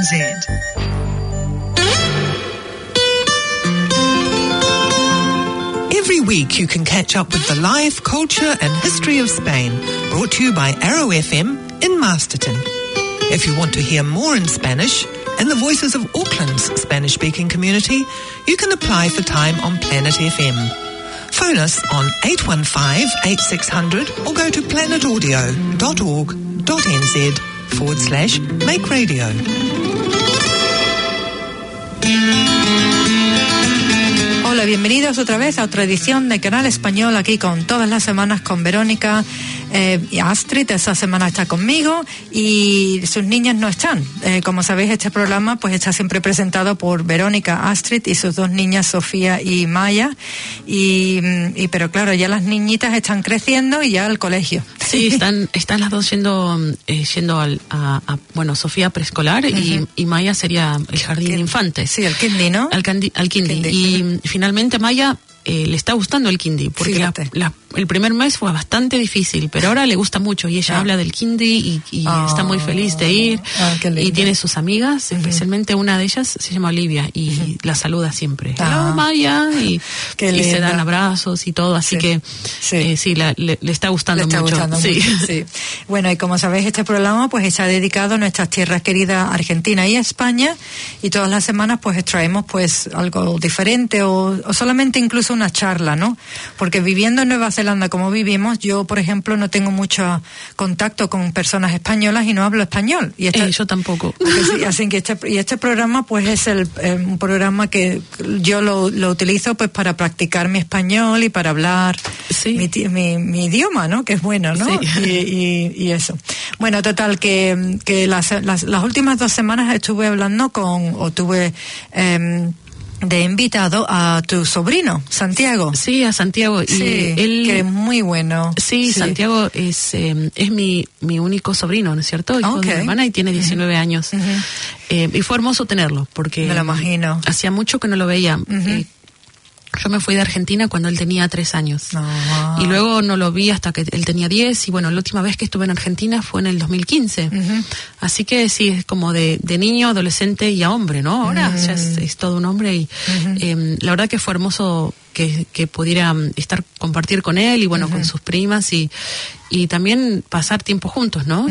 Every week you can catch up with the life, culture and history of Spain, brought to you by Arrow FM in Masterton. If you want to hear more in Spanish and the voices of Auckland's Spanish-speaking community, you can apply for time on Planet FM. Phone us on 815-8600 or go to planetaudio.org.nz/Make Radio. Hola, bienvenidos otra vez a otra edición de Canal Español, aquí con todas las semanas con Verónica y Astrid. Esta semana está conmigo y sus niñas no están. Como sabéis, este programa pues está siempre presentado por Verónica, Astrid y sus dos niñas, Sofía y Maya. Pero claro, ya las niñitas están creciendo y ya al colegio. Sí, están las dos yendo bueno, Sofía preescolar y Maya sería el jardín de infantes. Sí, el kindy, ¿no? Al kindy. Y finalmente Maya le está gustando el kindy, porque el primer mes fue bastante difícil, pero ahora le gusta mucho y ella habla del kindy y está muy feliz de ir y tiene sus amigas, especialmente una de ellas se llama Olivia y la saluda siempre. Hola Maya y se dan abrazos y todo, así que le está gustando mucho. Sí. Bueno, y como sabéis, este programa pues está dedicado a nuestras tierras queridas Argentina y España, y todas las semanas pues traemos pues algo diferente o solamente incluso una charla, ¿no? Porque viviendo en Nueva Zelanda como vivimos, yo por ejemplo no tengo mucho contacto con personas españolas y no hablo español. Y yo tampoco. Así que este programa pues es un programa que yo lo utilizo pues para practicar mi español y para hablar mi idioma, ¿no? Que es bueno, ¿no? Sí. Y eso. Bueno, total, que las últimas 2 semanas tuve de invitado a tu sobrino, Santiago. Sí, a Santiago. Sí, él, que es muy bueno. Sí, Santiago es mi único sobrino, ¿no es cierto? Hijo de mi hermana, y tiene 19 años. Y fue hermoso tenerlo, porque me lo imagino. Hacía mucho que no lo veía. Yo me fui de Argentina cuando él tenía 3 años. Y luego no lo vi hasta que él tenía 10. Y bueno, la última vez que estuve en Argentina fue en el 2015. Así que sí, es como de niño, adolescente y a hombre, ¿no? Ahora ya es todo un hombre. Y la verdad que fue hermoso que pudiera compartir con él y bueno, con sus primas y también pasar tiempo juntos, ¿no?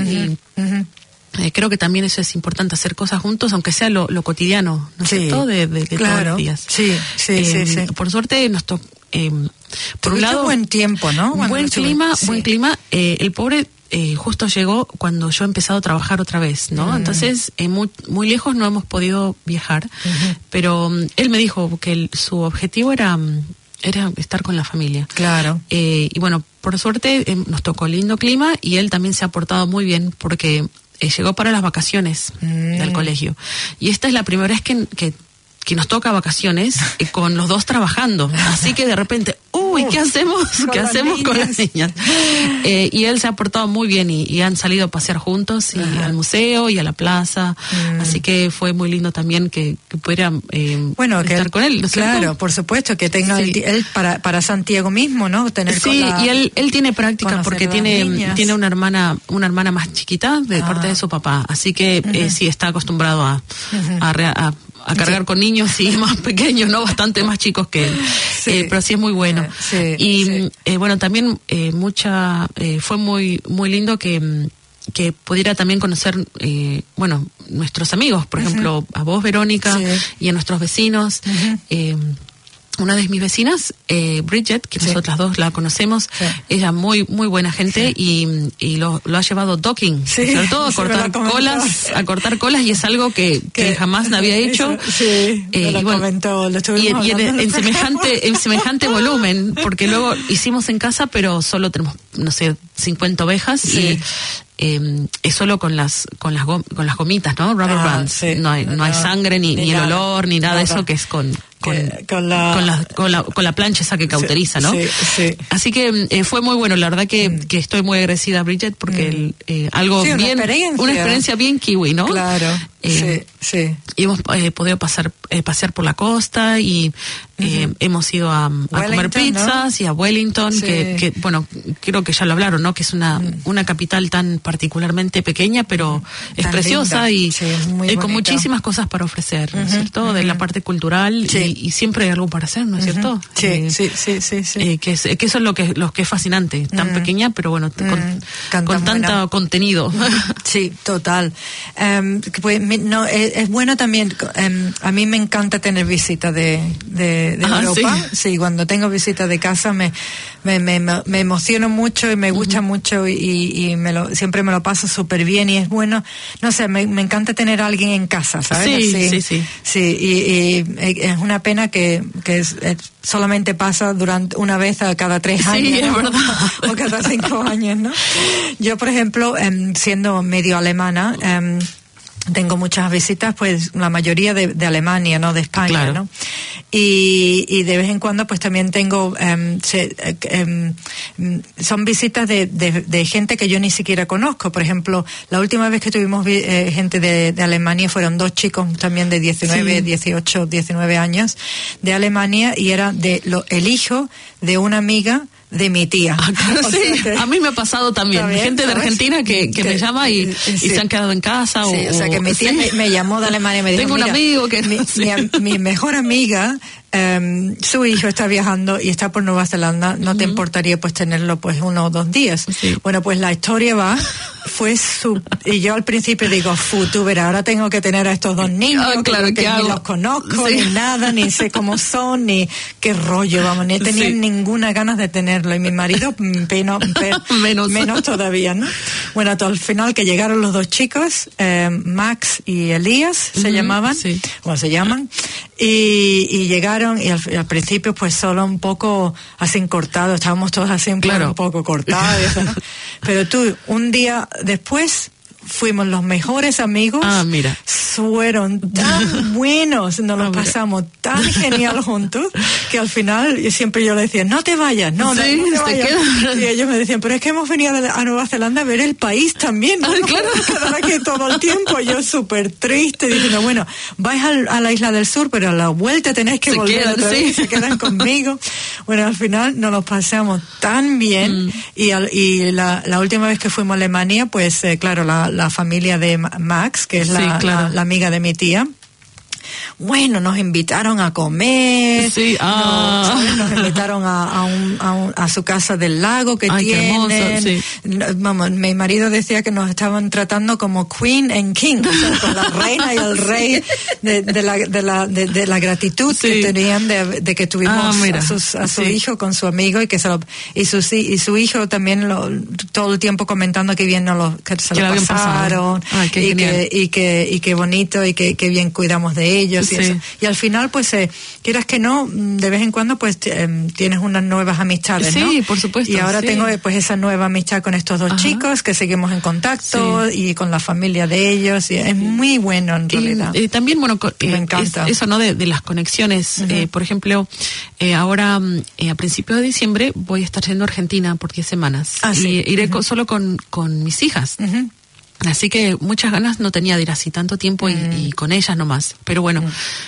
Creo que también eso es importante, hacer cosas juntos, aunque sea lo cotidiano, ¿no es cierto? De todos los días. Sí. Por suerte nos tocó, por un lado, buen tiempo, ¿no? Buen clima. El pobre justo llegó cuando yo he empezado a trabajar otra vez, ¿no? Entonces, muy lejos no hemos podido viajar, pero él me dijo que su objetivo era estar con la familia. Claro. Y bueno, por suerte nos tocó lindo clima y él también se ha portado muy bien porque llegó para las vacaciones del colegio. Y esta es la primera vez que nos toca vacaciones con los dos trabajando. Así que de repente, ¿qué hacemos? ¿Qué hacemos con las niñas? Y él se ha portado muy bien y han salido a pasear juntos y al museo y a la plaza. Así que fue muy lindo también que pudiera estar con él, ¿no es cierto? Claro, por supuesto, que tenga él para Santiago mismo, ¿no? Y él tiene práctica porque tiene una hermana más chiquita de parte de su papá. Así que sí está acostumbrado a cargar con niños y más pequeños, no bastante más chicos que él, pero sí es muy bueno. Bueno, también fue muy muy lindo que pudiera también conocer nuestros amigos, por ejemplo, a vos, Verónica, y a nuestros vecinos. Una de mis vecinas, Bridget, que nosotras dos la conocemos, ella muy muy buena gente y lo ha llevado docking, sobre todo a cortar colas, y es algo que jamás había hecho. En semejante volumen, porque luego hicimos en casa, pero solo tenemos 50 ovejas y es solo con las gomitas, ¿no? Rubber bands. No hay sangre ni el olor ni nada de eso, que es con la plancha esa que cauteriza, ¿no? Así que fue muy bueno, la verdad que estoy muy agradecida a Bridget porque una experiencia bien kiwi, ¿no? Claro. Y hemos podido pasear por la costa y hemos ido a comer pizzas, ¿no? Y a Wellington, que bueno, creo que ya lo hablaron, ¿no? Que es una capital tan particularmente pequeña, pero es preciosa linda. Y con muchísimas cosas para ofrecer, ¿no es cierto? De la parte cultural y siempre hay algo para hacer, ¿no es cierto? Sí. Que eso es lo que es fascinante, tan pequeña, pero bueno, con tanto contenido. Sí, total. Pues, no, es bueno también, a mí me encanta tener visitas de Europa. Sí, cuando tengo visitas de casa me emociono mucho y me gusta mucho y siempre me lo paso súper bien y es bueno, no sé, me encanta tener a alguien en casa, ¿sabes? Sí, y es una pena que solamente pasa durante una vez a cada 3 años, sí, ¿no? Es verdad. O cada 5 años, ¿no? Yo, por ejemplo, siendo medio alemana, tengo muchas visitas, pues la mayoría de Alemania, ¿no? De España, claro. ¿no? Y de vez en cuando pues también tengo son visitas de gente que yo ni siquiera conozco. Por ejemplo, la última vez que tuvimos gente de Alemania fueron 2 chicos también de 19, 18, 19 años de Alemania y era el hijo de una amiga de mi tía. A mí me ha pasado también gente, ¿sabes? De Argentina que me llama y se han quedado en casa. O sea que mi tía me llamó de Alemania y me dijo, tengo un amigo que mi mejor amiga, su hijo está viajando y está por Nueva Zelanda, ¿no te importaría pues tenerlo pues 1 o 2 días? Bueno, pues la historia y yo al principio digo, tú verás, ahora tengo que tener a estos 2 niños, claro, que ni los conozco, ni nada, ni sé cómo son, ni qué rollo, vamos, ni tenía ninguna ganas de tenerlo, y mi marido menos todavía, ¿no? Bueno, hasta al final que llegaron los 2 chicos, Max y Elías se llamaban, o se llaman, y llegaron y al principio pues solo un poco así cortados, estábamos todos así un poco cortados, eso, ¿no? Pero un día después fuimos los mejores amigos. Mira. Fueron tan buenos, nos los pasamos tan genial juntos, que al final yo le decía, no te vayas, no te vayas. Y ellos me decían, pero es que hemos venido a Nueva Zelanda a ver el país también, no claro. Quedar aquí todo el tiempo. Yo súper triste, diciendo, bueno, vais a la isla del sur, pero a la vuelta tenéis que volver otra vez, se quedan conmigo. Bueno, al final nos los pasamos tan bien, y la última vez que fuimos a Alemania, pues claro, la familia de Max, que es la amiga de mi tía, bueno, nos invitaron a comer, nos invitaron a su casa del lago que tienen. Vamos, mi marido decía que nos estaban tratando como Queen and King, o sea, con la reina y el rey de la gratitud que tenían de que tuvimos a su hijo con su amigo y que y su hijo también todo el tiempo comentando que bien que se lo pasaron y que bonito y que bien cuidamos de ellos. Y al final pues quieras que no, de vez en cuando pues tienes unas nuevas amistades, ¿no? Sí, por supuesto. Y ahora tengo pues esa nueva amistad con estos 2 chicos que seguimos en contacto y con la familia de ellos, y es muy bueno en realidad. También bueno, me encanta eso, ¿no? De las conexiones. Por ejemplo, ahora a principios de diciembre voy a estar yendo a Argentina por 10 semanas y iré solo con mis hijas. Así que muchas ganas no tenía de ir así tanto tiempo y con ellas nomás. Pero bueno,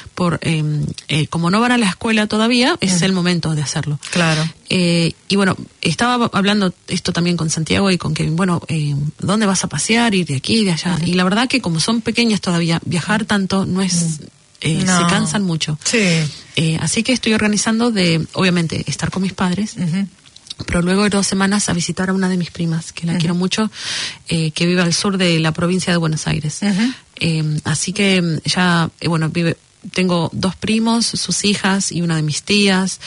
como no van a la escuela todavía, es el momento de hacerlo. Claro. Y bueno, estaba hablando esto también con Santiago y con Kevin. Bueno, ¿dónde vas a pasear? Ir de aquí, de allá. Y la verdad que como son pequeñas todavía, viajar tanto no es... se cansan mucho. Así que estoy organizando obviamente, estar con mis padres. Pero luego de 2 semanas a visitar a una de mis primas, que la quiero mucho, que vive al sur de la provincia de Buenos Aires. Así que ya, tengo 2 primos, sus hijas y una de mis tías,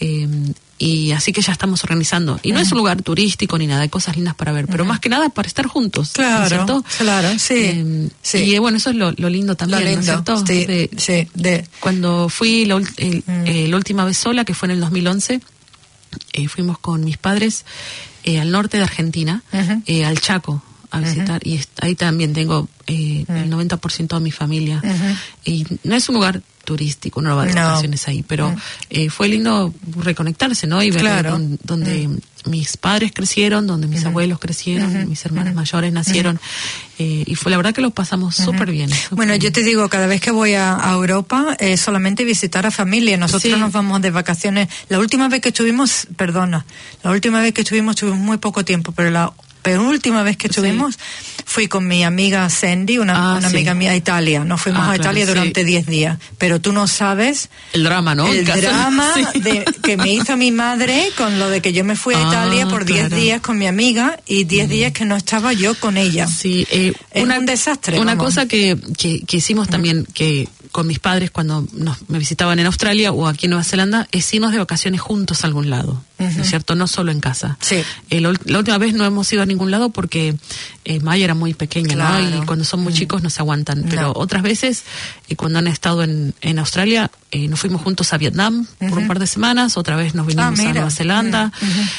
y así que ya estamos organizando. Y no es un lugar turístico ni nada, hay cosas lindas para ver, pero más que nada para estar juntos. Claro, ¿cierto? Claro, sí. Y bueno, eso es lo lindo también, ¿no es cierto? Cuando fui la última vez sola, que fue en el 2011, fuimos con mis padres al norte de Argentina, al Chaco, a visitar, y ahí también tengo el 90% de mi familia. Y no es un lugar turístico, uno no va de vacaciones ahí, pero fue lindo reconectarse, ¿no? Y ver donde mis padres crecieron, donde mis abuelos crecieron, mis hermanas mayores nacieron, y fue la verdad que lo pasamos súper bien. Bueno, yo te digo, cada vez que voy a Europa, solamente visitar a familia. Nosotros nos vamos de vacaciones. La última vez que estuvimos muy poco tiempo, pero la penúltima vez que estuvimos fui con mi amiga Sandy, una amiga mía a Italia. Nos fuimos a Italia durante 10 días. Pero tú no sabes el drama, ¿no? El drama que me hizo mi madre con lo de que yo me fui a Italia por 10 días con mi amiga y 10 días que no estaba yo con ella. Sí, un desastre. Una cosa que hicimos también, que con mis padres cuando me visitaban en Australia o aquí en Nueva Zelanda, es irnos de vacaciones juntos a algún lado, ¿no es cierto? No solo en casa. Sí. La última vez no hemos ido a ningún lado porque Maya era muy pequeña, ¿no? Y cuando son muy chicos no se aguantan. Pero otras veces, cuando han estado en Australia, nos fuimos juntos a Vietnam por un par de semanas, otra vez nos vinimos a Nueva Zelanda.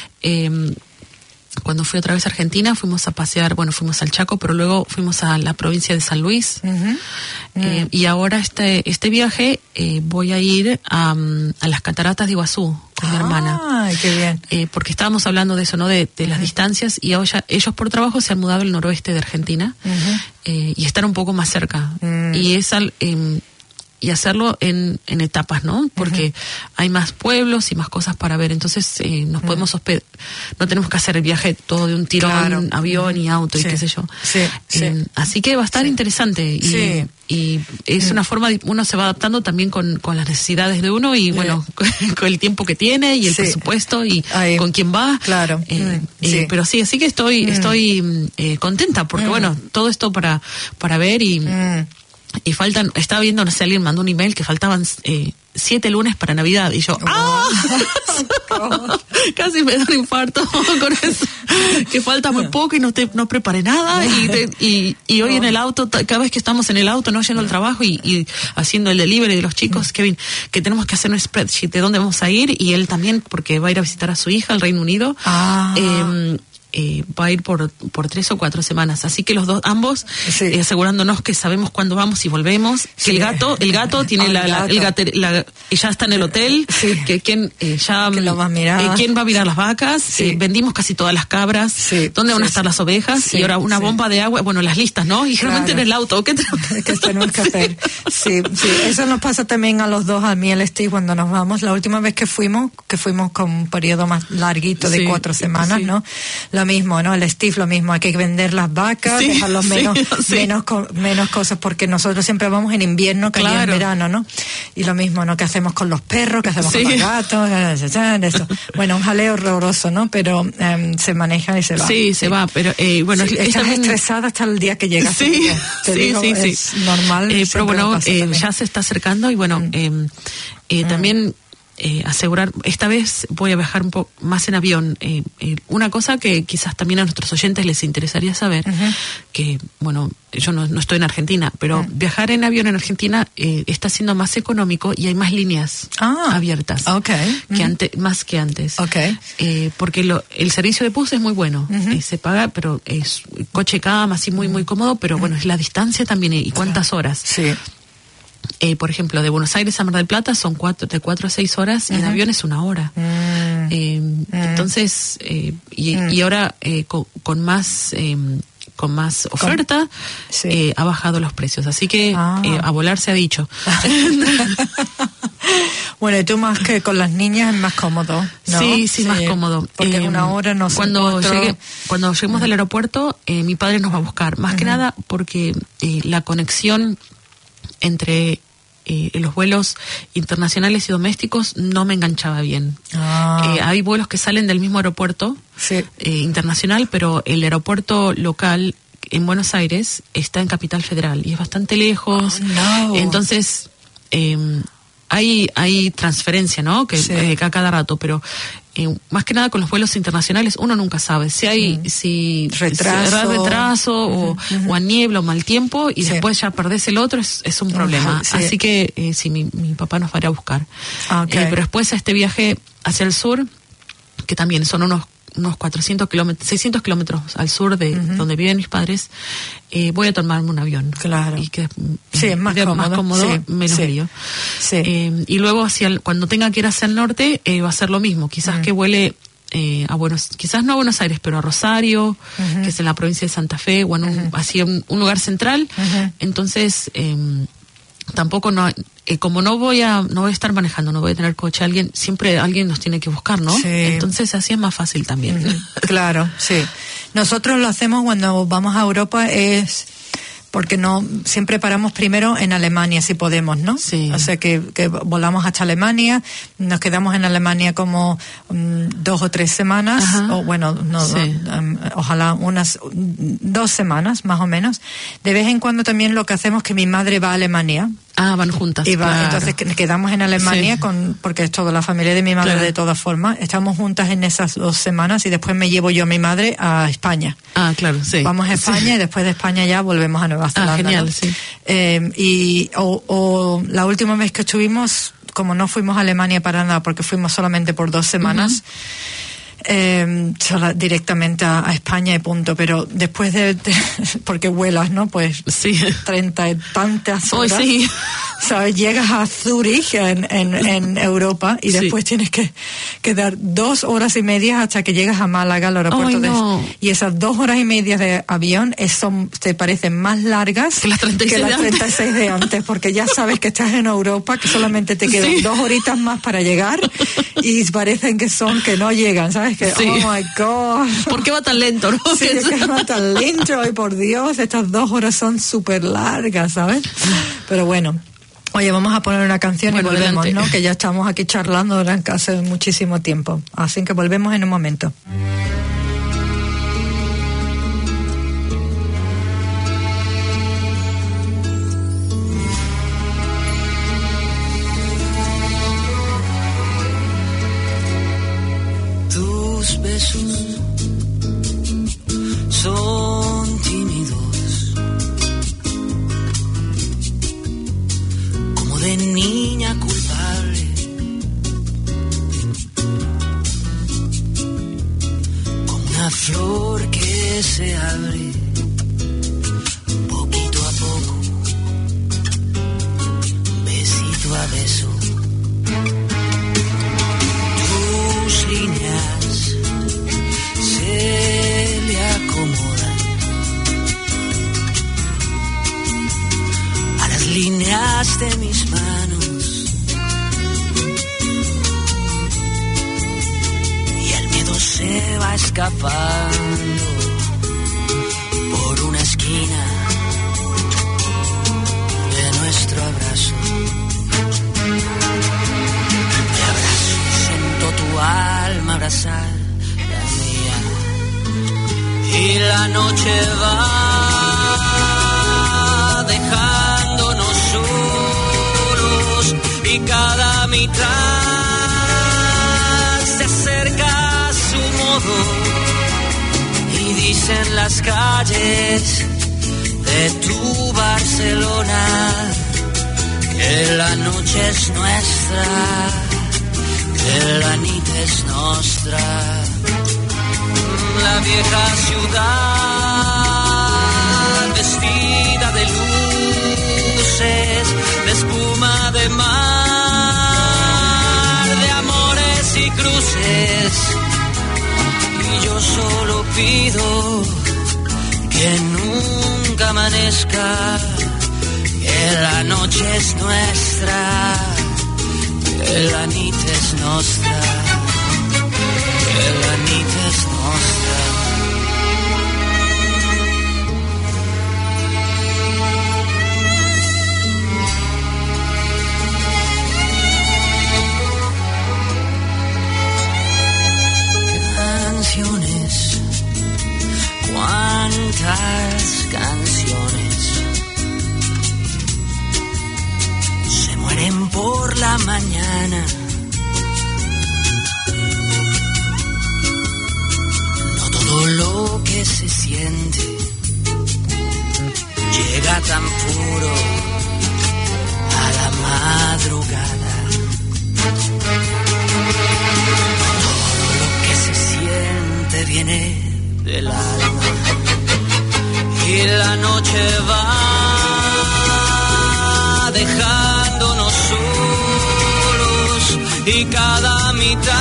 Cuando fui otra vez a Argentina, fuimos a pasear, fuimos al Chaco, pero luego fuimos a la provincia de San Luis. Y ahora este viaje voy a ir a las cataratas de Iguazú con mi hermana. ¡Ay, qué bien! Porque estábamos hablando de eso, ¿no? De las distancias, y ellos por trabajo se han mudado al noroeste de Argentina y están un poco más cerca. Y hacerlo en etapas, ¿no? Porque hay más pueblos y más cosas para ver. Entonces nos podemos hospedar. No tenemos que hacer el viaje todo de un tirón, avión y auto y qué sé yo. Así que va a estar interesante. Y es una forma uno se va adaptando también con las necesidades de uno y con el tiempo que tiene y el presupuesto y con quién va. Claro. Pero sí, así que estoy contenta porque todo esto para ver y faltan, estaba viendo, no sé, alguien mandó un email que faltaban 7 lunes para Navidad y yo casi me da un infarto con eso, que falta muy poco y no preparé nada y hoy en el auto, cada vez que estamos en el auto, no yendo al trabajo y haciendo el delivery de los chicos, Kevin, que tenemos que hacer un spreadsheet de dónde vamos a ir, y él también porque va a ir a visitar a su hija al Reino Unido. Va a ir por 3 o 4 semanas, así que ambos asegurándonos que sabemos cuándo vamos y volvemos, que el gato tiene ya está en el hotel, que quién lo va a mirar, quién va a mirar las vacas, vendimos casi todas las cabras, dónde van a estar las ovejas, y ahora una bomba de agua, las listas, ¿no? Y realmente en el auto, ¿qué tenemos que hacer? Sí, eso nos pasa también a los dos, a mí y al Steve, cuando nos vamos. La última vez que fuimos con un periodo más larguito de 4 semanas, ¿no? Lo mismo, ¿no? El Steve lo mismo, hay que vender las vacas, dejarlos menos cosas, porque nosotros siempre vamos en invierno, que en verano, ¿no? Y lo mismo, ¿no? ¿Qué hacemos con los perros? ¿Qué hacemos con los gatos? Eso. Un jaleo horroroso, ¿no? Pero se maneja y se va. Sí, se va, pero estás estresada hasta el día que llegas. Es normal. Pero ya se está acercando y también asegurar, esta vez voy a viajar un poco más en avión. Una cosa que quizás también a nuestros oyentes les interesaría saber, que yo no estoy en Argentina, pero viajar en avión en Argentina está siendo más económico y hay más líneas abiertas más que antes. Porque el servicio de bus es muy bueno, se paga, pero es coche cama, así muy muy cómodo, pero es la distancia también y cuántas horas. Por ejemplo, de Buenos Aires a Mar del Plata son de 4 a 6 horas y en avión es 1 hora. Entonces, y ahora con más oferta ha bajado los precios, así que a volar se ha dicho. Y tú más que con las niñas es más cómodo, ¿no? Sí, más cómodo. Porque 1 hora no sé. Cuando lleguemos del aeropuerto, mi padre nos va a buscar, más que nada porque la conexión entre los vuelos internacionales y domésticos no me enganchaba bien. Hay vuelos que salen del mismo aeropuerto internacional, pero el aeropuerto local en Buenos Aires está en Capital Federal y es bastante lejos. Entonces hay transferencia, ¿no? Que a cada rato, pero más que nada con los vuelos internacionales uno nunca sabe si hay retraso o a niebla o mal tiempo y después ya perdés el otro, es un problema. Así que mi papá nos va a ir a buscar. Pero después a este viaje hacia el sur, que también son unos unos 600 kilómetros al sur de donde viven mis padres, voy a tomarme un avión. Claro. Y que sí, es más cómodo, sí, menos lío. Sí. Y luego cuando tenga que ir hacia el norte, va a ser lo mismo. Quizás que vuele quizás no a Buenos Aires, pero a Rosario, que es en la provincia de Santa Fe, o en así un lugar central. Entonces, tampoco como no voy a estar manejando, no voy a tener coche, siempre alguien nos tiene que buscar, ¿no? Sí. Entonces así es más fácil también. Claro, sí. Nosotros lo hacemos cuando vamos a Europa, porque siempre paramos primero en Alemania si podemos, ¿no? Sí. O sea que volamos hasta Alemania, nos quedamos en Alemania como 2 o 3 semanas, o bueno, ojalá unas 2 semanas más o menos. De vez en cuando también lo que hacemos es que mi madre va a Alemania. Van juntas. Claro. Entonces quedamos en Alemania porque es toda la familia de mi madre, claro. De todas formas. Estamos juntas en esas 2 semanas y después me llevo yo a mi madre a España. Claro, sí. Vamos a España y después de España ya volvemos a Nueva Zelanda. Genial, ¿no? sí. O la última vez que estuvimos, como no fuimos a Alemania para nada, porque fuimos solamente por 2 semanas, directamente a España y punto, pero después porque vuelas, ¿no? Pues sí. 30 y tantas horas. Sí. ¿Sabes? Llegas a Zúrich en Europa y después tienes que dar 2 horas y media hasta que llegas a Málaga, al aeropuerto. Y esas 2 horas y media de avión te parecen más largas que las 36 de antes, porque ya sabes que estás en Europa, que solamente te quedan 2 horitas más para llegar y parecen que no llegan, ¿sabes? Que, oh my God. ¿Por qué va tan lento, no? Sí, que va tan lento, ay por Dios, estas 2 horas son súper largas, ¿sabes? Pero bueno. Oye, vamos a poner una canción y volvemos, adelante. ¿No? Que ya estamos aquí charlando durante hace muchísimo tiempo. Así que volvemos en un momento. Tus besos son tímidos, de niña culpable, como una flor que se abre poquito a poco, besito a beso. Tus líneas se le acomodan a las líneas de mis manos y el miedo se va escapando por una esquina de nuestro abrazo. Te abrazo, siento tu alma abrazar la mía y la noche va dejándonos solos y cada mitad se acerca a su modo y dicen las calles de tu Barcelona que la noche es nuestra, que la nit es nostra. La vieja ciudad vestida de luces, de espuma de mar, de amores y cruces. Y yo solo pido que nunca amanezca, que la noche es nuestra, que la nit es nostra, que la nit es nostra. Canciones, cuántas canciones se mueren por la mañana. No todo lo que se siente llega tan puro a la madrugada. Todo lo que se siente dejándonos solos y cada mitad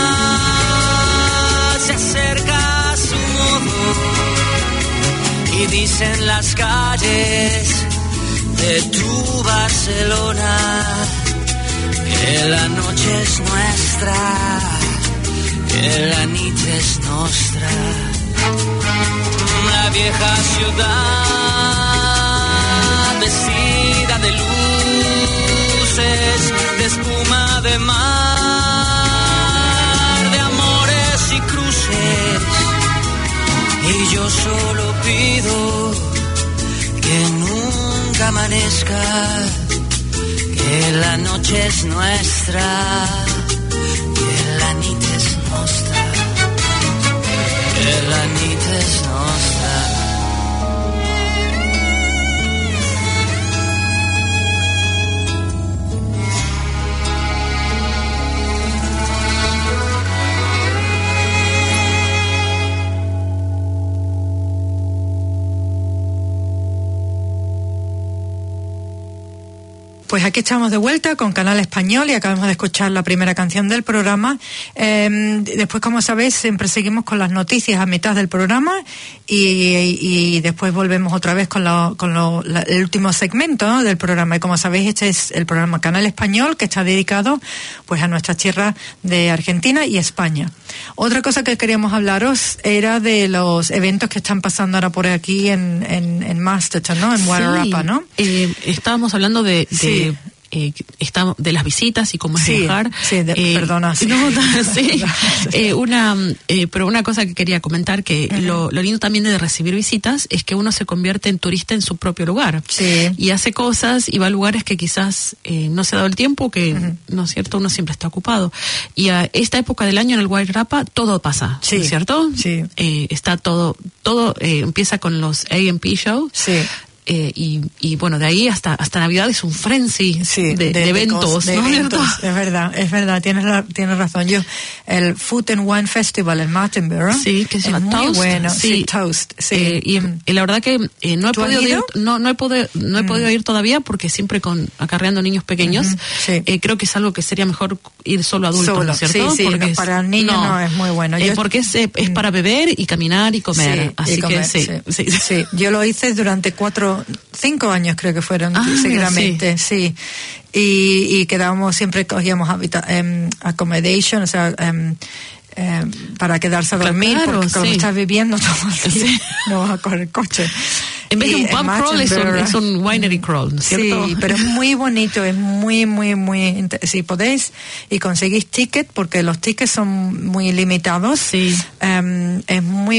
se acerca a su modo y dicen las calles de tu Barcelona que la noche es nuestra, que la nit es nostra. La vieja ciudad vestida de luces, de espuma de mar, de amores y cruces. Y yo solo pido que nunca amanezca, que la noche es nuestra, que la nit es nostra, que la nit es nostra. Pues aquí estamos de vuelta con Canal Español y acabamos de escuchar la primera canción del programa. Después, como sabéis, siempre seguimos con las noticias a mitad del programa y después volvemos otra vez con el último segmento, ¿no?, del programa. Y como sabéis, este es el programa Canal Español, que está dedicado pues a nuestras tierras de Argentina y España. Otra cosa que queríamos hablaros era de los eventos que están pasando ahora por aquí en Masterton, ¿no?, en Wairarapa, ¿no? Estábamos hablando de las visitas y cómo es viajar. Sí, perdona. Sí. No, sí. Pero una cosa que quería comentar, que lo lindo también de recibir visitas es que uno se convierte en turista en su propio lugar. Sí. Y hace cosas y va a lugares que quizás no se ha dado el tiempo, que, ¿no es cierto?, uno siempre está ocupado. Y a esta época del año en el Wairarapa todo pasa, ¿no es cierto? Sí. Está todo empieza con los A&P shows. Sí. Y bueno, de ahí hasta Navidad es un frenzy de eventos, ¿no? Es verdad, tienes razón. El Food and Wine Festival en Martinborough, sí, que es muy Toast, bueno, sí, Toast, sí. Y la verdad que no he podido ir, no he podido ir todavía porque siempre acarreando niños pequeños. Sí. Creo que es algo que sería mejor ir solo adultos, ¿no es cierto? Sí, porque para niños no es muy bueno. Porque es para beber y caminar y comer, así que sí. Yo lo hice durante 5 años, creo que fueron, seguidamente, sí. Y quedábamos, siempre cogíamos accommodation, o sea, para quedarse a dormir, porque como estás viviendo todo el día, no vas a coger el coche. En vez de un pub crawl es un winery crawl, ¿no es cierto? Sí, pero es muy bonito, es muy si podéis y conseguís ticket, porque los tickets son muy limitados. Sí. Es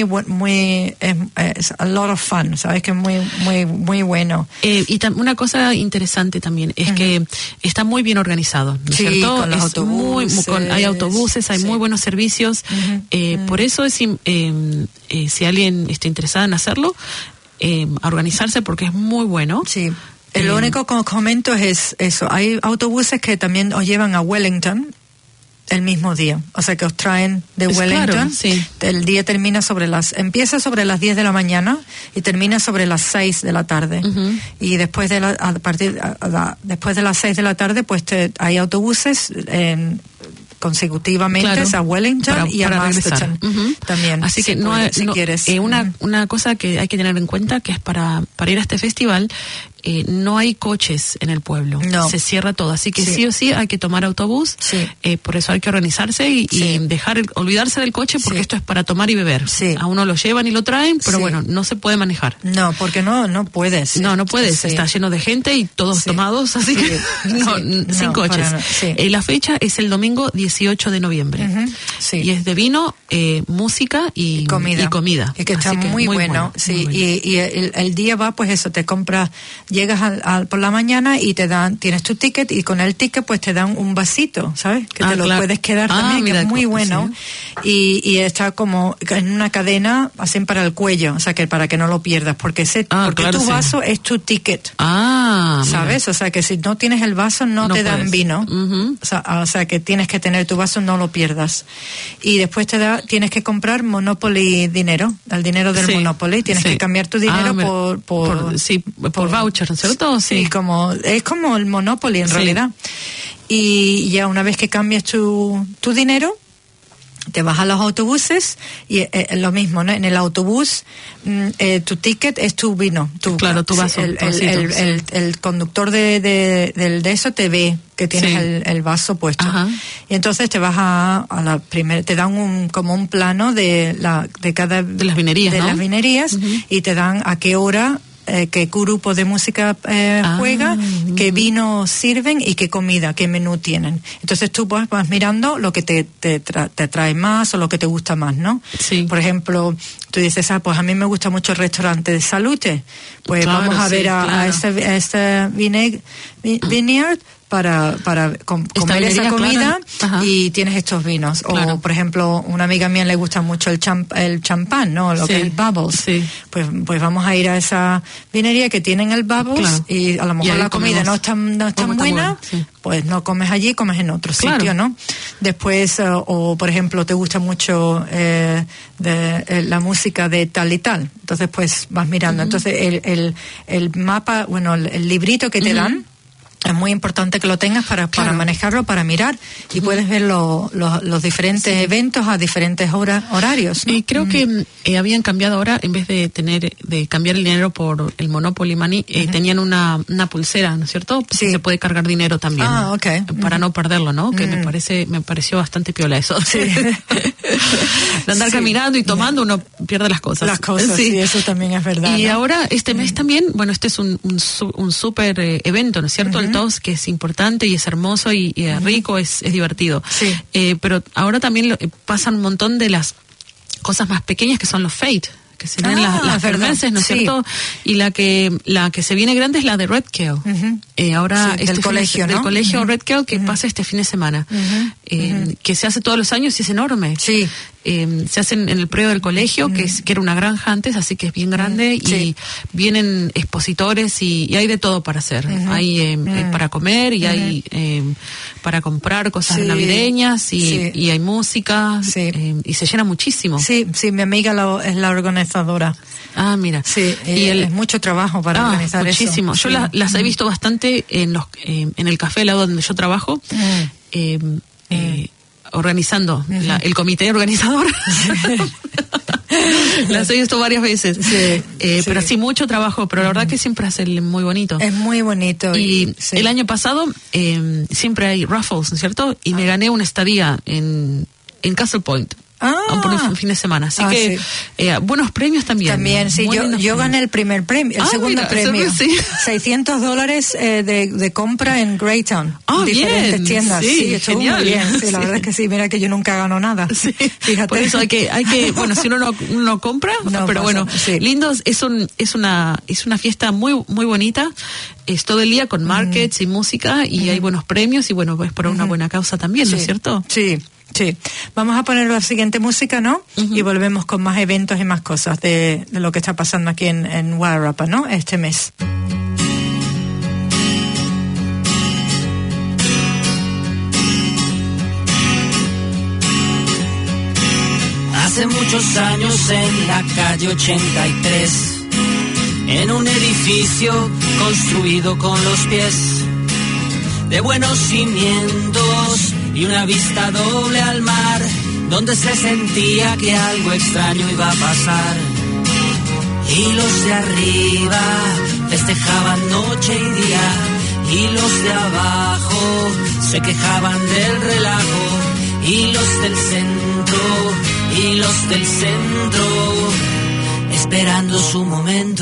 es a lot of fun, sabes que es muy bueno. Y una cosa interesante también es que está muy bien organizado, ¿no es cierto? Con los autobuses. Hay autobuses, hay muy buenos servicios. Por eso si alguien está interesado en hacerlo, a organizarse, porque es muy bueno. Sí. Lo único que os comento es eso. Hay autobuses que también os llevan a Wellington el mismo día. O sea, que os traen de Wellington. Claro, sí. El día empieza sobre las 10 de la mañana y termina sobre las 6 de la tarde. Y después de después de las 6 de la tarde, pues hay autobuses consecutivamente a Wellington y a Masterton también. Así que quieres. Una cosa que hay que tener en cuenta, que es para ir a este festival, no hay coches en el pueblo, se cierra todo, así que sí o sí hay que tomar autobús. Por eso hay que organizarse y olvidarse del coche, porque esto es para tomar y beber. A uno lo llevan y lo traen, pero bueno, no se puede manejar. No, porque no puedes. No puedes, está lleno de gente y todos tomados, así que sin coches. La fecha es el domingo 18 de noviembre. Y es de vino, música y comida. Y que está muy bueno. Y el día va, pues eso, te compras, llegas por la mañana y tienes tu ticket, y con el ticket pues te dan un vasito, ¿sabes? Que te lo puedes quedar también, que es muy bueno. Y está como en una cadena así para el cuello, o sea, que para que no lo pierdas, porque tu vaso es tu ticket. ¿Sabes? O sea, que si no tienes el vaso no te dan vino. O sea, que tienes que tener tu vaso, no lo pierdas. Y después tienes que comprar Monopoly dinero, el dinero del Monopoly, tienes que cambiar tu dinero por vouchers. voucher, ¿no es cierto? Sí, es como el Monopoly en realidad. Y ya una vez que cambias tu dinero, te vas a los autobuses y lo mismo, ¿no? En el autobús tu ticket es tu vino. Tu vaso. El conductor de eso te ve que tienes el vaso puesto. Ajá. Y entonces te vas a la primera, te dan como un plano de las vinerías, las vinerías, y te dan a qué hora, qué grupo de música juega, qué vino sirven y qué comida, qué menú tienen. Entonces tú vas mirando lo que te trae más o lo que te gusta más, ¿no? Sí. Por ejemplo, tú dices, pues a mí me gusta mucho el restaurante de Salute, pues vamos a ver a este vineyard para comer esa comida, y tienes estos vinos. O, por ejemplo, una amiga mía le gusta mucho el champán, ¿no? Lo que es el Bubbles. Sí. Pues vamos a ir a esa vinería que tienen el Bubbles, y a lo mejor la comida no es tan buena, pues no comes allí, comes en otro sitio, ¿no? Después, o por ejemplo, te gusta mucho la música de tal y tal. Entonces, pues vas mirando. Entonces, el mapa, el librito que te dan, es muy importante que lo tengas para manejarlo, para mirar, y puedes ver los diferentes eventos a diferentes horarios, ¿no? Y creo que habían cambiado ahora, en vez de cambiar el dinero por el Monopoly Money, tenían una pulsera, ¿no es cierto? Sí. Se puede cargar dinero también. Okay. Para no perderlo, ¿no? Que me pareció bastante piola eso. Sí. De andar caminando y tomando, uno pierde las cosas. Las cosas, sí, eso también es verdad. Y ¿no? Ahora, este mes también, este es un súper evento, ¿no es cierto? El TOS, que es importante y es hermoso y rico, es divertido. Sí. Pero ahora también pasan un montón de las cosas más pequeñas, que son los Fate, que se ven las kermeses, ¿no es cierto? Y la que se viene grande es la de Redkel. Ahora del colegio, ¿no? Del colegio Redkel, que pasa este fin de semana, que se hace todos los años y es enorme. Sí. Se hacen en el predio del colegio, que era una granja antes, así que es bien grande, y vienen expositores y hay de todo para hacer. Hay para comer, y hay para comprar cosas navideñas, y hay música, y se llena muchísimo. Sí, mi amiga es la organizadora. Ah, mira. Sí, es mucho trabajo para organizar muchísimo. eso. Yo las he visto bastante en el café al lado donde yo trabajo. Organizando, el comité organizador. Las he visto varias veces. Pero sí, mucho trabajo, pero la verdad que siempre hace muy bonito. Es muy bonito. Y el año pasado siempre hay raffles, ¿no es cierto? Y me gané una estadía en Castle Point. Por un fin de semana, así que buenos premios también. También, sí, yo gané el primer premio, el segundo premio, $600 de compra en Greytown, diferentes tiendas. Sí, estuvo muy bien. Sí, la verdad es que sí, mira que yo nunca gano nada. Sí. Fíjate. Por eso hay que, si uno no compra, pero lindos, es una fiesta muy muy bonita. Es todo el día con markets y música, y hay buenos premios, y es por una buena causa también, ¿no es cierto? Sí. Sí, vamos a poner la siguiente música, ¿no? Y volvemos con más eventos y más cosas de lo que está pasando aquí en Wairarapa, ¿no? Este mes. Hace muchos años en la calle 83, en un edificio construido con los pies, de buenos cimientos y una vista doble al mar, donde se sentía que algo extraño iba a pasar. Y los de arriba festejaban noche y día, y los de abajo se quejaban del relajo, y los del centro esperando su momento.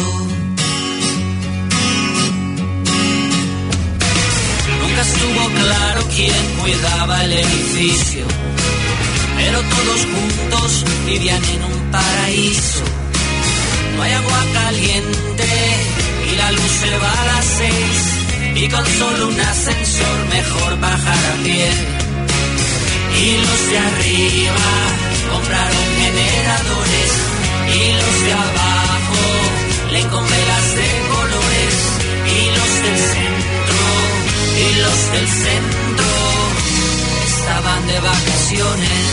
Nunca estuvo claro quién cuidaba el edificio, pero todos juntos vivían en un paraíso. No hay agua caliente y la luz se va a las 6, y con solo un ascensor mejor bajar a pie. Y los de arriba compraron generadores, y los de abajo leen con velas de colores, y los del centro estaban de vacaciones.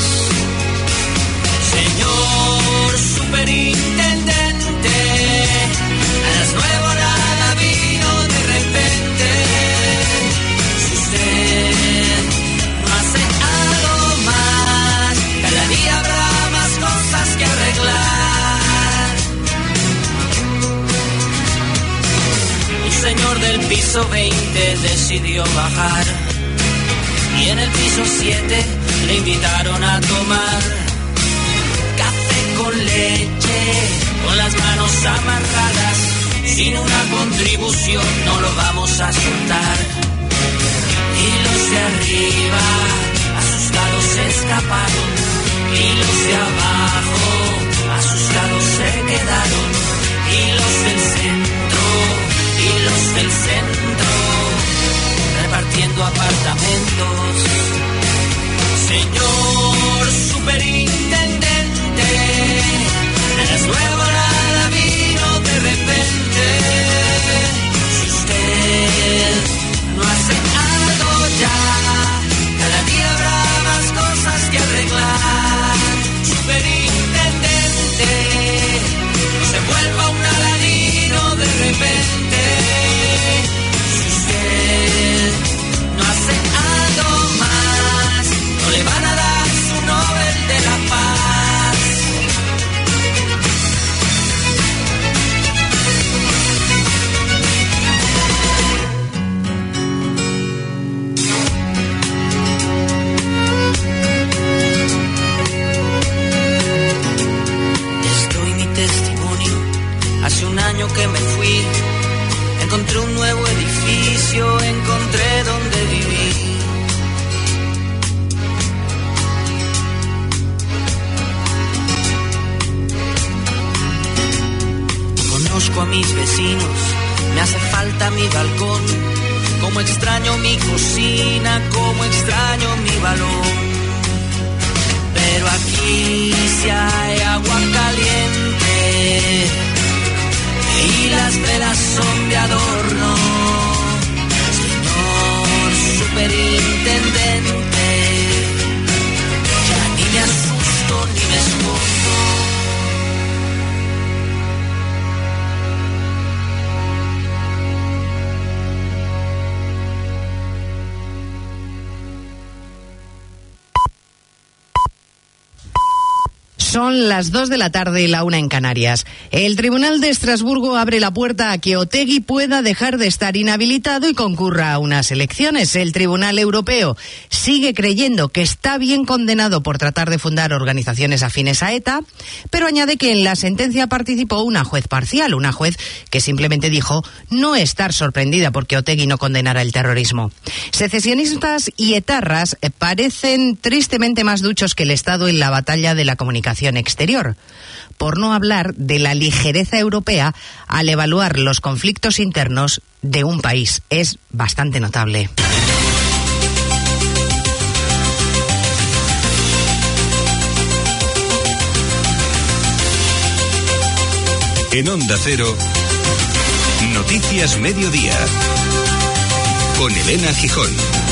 Señor superintendente, a las 9 horas vino 7 decidió bajar. Y en el piso 7 le invitaron a tomar café con leche, con las manos amarradas, sin una contribución no lo vamos a soltar. Y los de arriba, asustados se escaparon, y los de abajo, asustados se quedaron, y los del centro, repartiendo apartamentos. Señor superintendente, es nuevo nada vino de repente. Si usted no hace algo ya, cada día habrá más cosas que arreglar. Superintendente, no se vuelva un aladino de repente. Si usted no hace algo más, no le van a dar su Nobel de la Paz. Estoy mi testimonio. Hace un año que me fui, encontré un nuevo edificio, encontré donde viví. Conozco a mis vecinos, me hace falta mi balcón, como extraño mi cocina, como extraño mi balón. Pero aquí si hay agua caliente y las velas son de adorno. Señor superintendente, ya ni me asusto ni me escondo. Son las 2 de la tarde y la 1 en Canarias. El Tribunal de Estrasburgo abre la puerta a que Otegi pueda dejar de estar inhabilitado y concurra a unas elecciones. El Tribunal Europeo sigue creyendo que está bien condenado por tratar de fundar organizaciones afines a ETA, pero añade que en la sentencia participó una juez parcial, una juez que simplemente dijo no estar sorprendida porque Otegi no condenara el terrorismo. Secesionistas y etarras parecen tristemente más duchos que el Estado en la batalla de la comunicación exterior, por no hablar de la ligereza europea al evaluar los conflictos internos de un país. Es bastante notable. En Onda Cero, Noticias Mediodía, con Elena Gijón.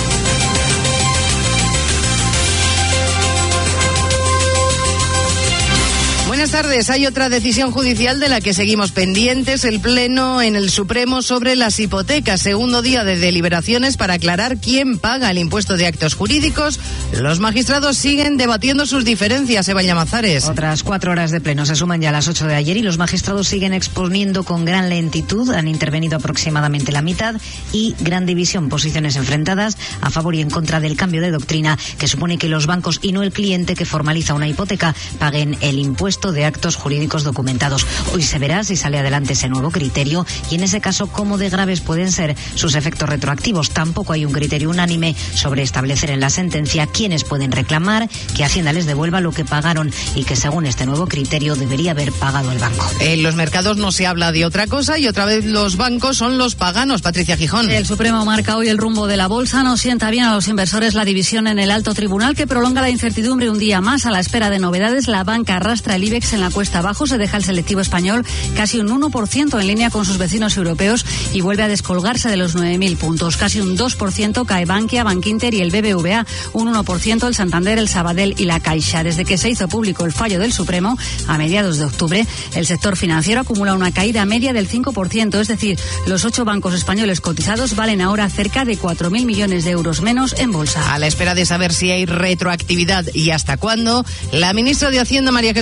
Buenas tardes. Hay otra decisión judicial de la que seguimos pendientes. El Pleno en el Supremo sobre las hipotecas. Segundo día de deliberaciones para aclarar quién paga el impuesto de actos jurídicos. Los magistrados siguen debatiendo sus diferencias. Eva Llamazares. Otras 4 horas de pleno se suman ya a las 8 de ayer y los magistrados siguen exponiendo con gran lentitud. Han intervenido aproximadamente la mitad y gran división, posiciones enfrentadas a favor y en contra del cambio de doctrina que supone que los bancos y no el cliente que formaliza una hipoteca paguen el impuesto de actos jurídicos documentados. Hoy se verá si sale adelante ese nuevo criterio y en ese caso cómo de graves pueden ser sus efectos retroactivos. Tampoco hay un criterio unánime sobre establecer en la sentencia quiénes pueden reclamar que Hacienda les devuelva lo que pagaron y que según este nuevo criterio debería haber pagado el banco. En los mercados no se habla de otra cosa y otra vez los bancos son los paganos. Patricia Gijón. El Supremo marca hoy el rumbo de la bolsa. No sienta bien a los inversores la división en el alto tribunal que prolonga la incertidumbre un día más. A la espera de novedades, la banca arrastra el IBEX en la cuesta abajo, se deja el selectivo español casi un 1% en línea con sus vecinos europeos y vuelve a descolgarse de los 9.000 puntos. Casi un 2% cae Bankia, Bankinter y el BBVA, un 1% el Santander, el Sabadell y la Caixa. Desde que se hizo público el fallo del Supremo a mediados de octubre, el sector financiero acumula una caída media del 5%, es decir, los 8 bancos españoles cotizados valen ahora cerca de 4.000 millones de euros menos en bolsa. A la espera de saber si hay retroactividad y hasta cuándo, la ministra de Hacienda, María Jesús Montero,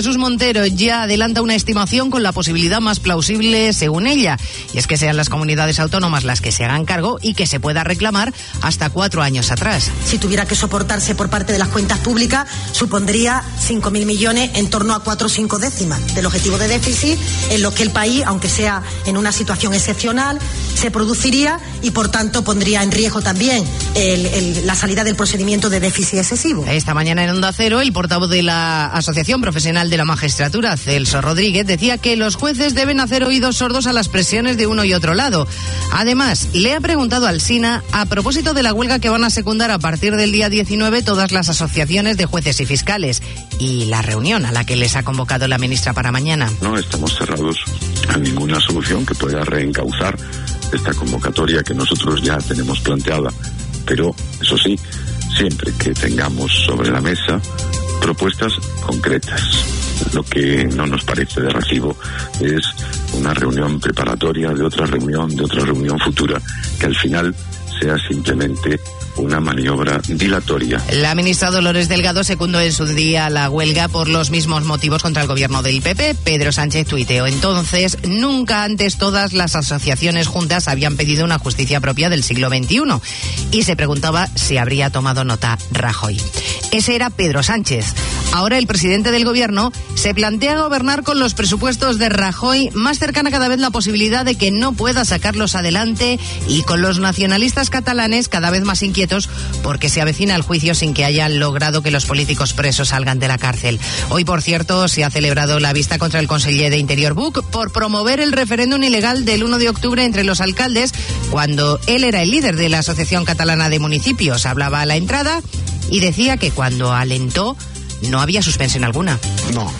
Cero ya adelanta una estimación con la posibilidad más plausible según ella, y es que sean las comunidades autónomas las que se hagan cargo y que se pueda reclamar hasta 4 años atrás. Si tuviera que soportarse por parte de las cuentas públicas, supondría 5.000 millones, en torno a 4 o 5 décimas del objetivo de déficit, en lo que el país, aunque sea en una situación excepcional, se produciría y por tanto pondría en riesgo también la salida del procedimiento de déficit excesivo. Esta mañana en Onda Cero, el portavoz de la Asociación Profesional de la Magistratura, Celso Rodríguez, decía que los jueces deben hacer oídos sordos a las presiones de uno y otro lado. Además, le ha preguntado al SINA a propósito de la huelga que van a secundar a partir del día 19 todas las asociaciones de jueces y fiscales y la reunión a la que les ha convocado la ministra para mañana. No estamos cerrados a ninguna solución que pueda reencauzar esta convocatoria que nosotros ya tenemos planteada, pero eso sí, siempre que tengamos sobre la mesa propuestas concretas. Lo que no nos parece de recibo es una reunión preparatoria de otra reunión futura, que al final sea simplemente una maniobra dilatoria. La ministra Dolores Delgado secundó en su día la huelga por los mismos motivos contra el gobierno del PP. Pedro Sánchez tuiteó entonces: nunca antes todas las asociaciones juntas habían pedido una justicia propia del siglo XXI. Y se preguntaba si habría tomado nota Rajoy. Ese era Pedro Sánchez. Ahora el presidente del gobierno se plantea gobernar con los presupuestos de Rajoy, más cercana cada vez la posibilidad de que no pueda sacarlos adelante, y con los nacionalistas catalanes cada vez más inquietos porque se avecina el juicio sin que hayan logrado que los políticos presos salgan de la cárcel. Hoy, por cierto, se ha celebrado la vista contra el conseller de Interior Buch por promover el referéndum ilegal del 1 de octubre entre los alcaldes, cuando él era el líder de la Asociación Catalana de Municipios. Hablaba a la entrada y decía que cuando alentó no había suspensión alguna. No,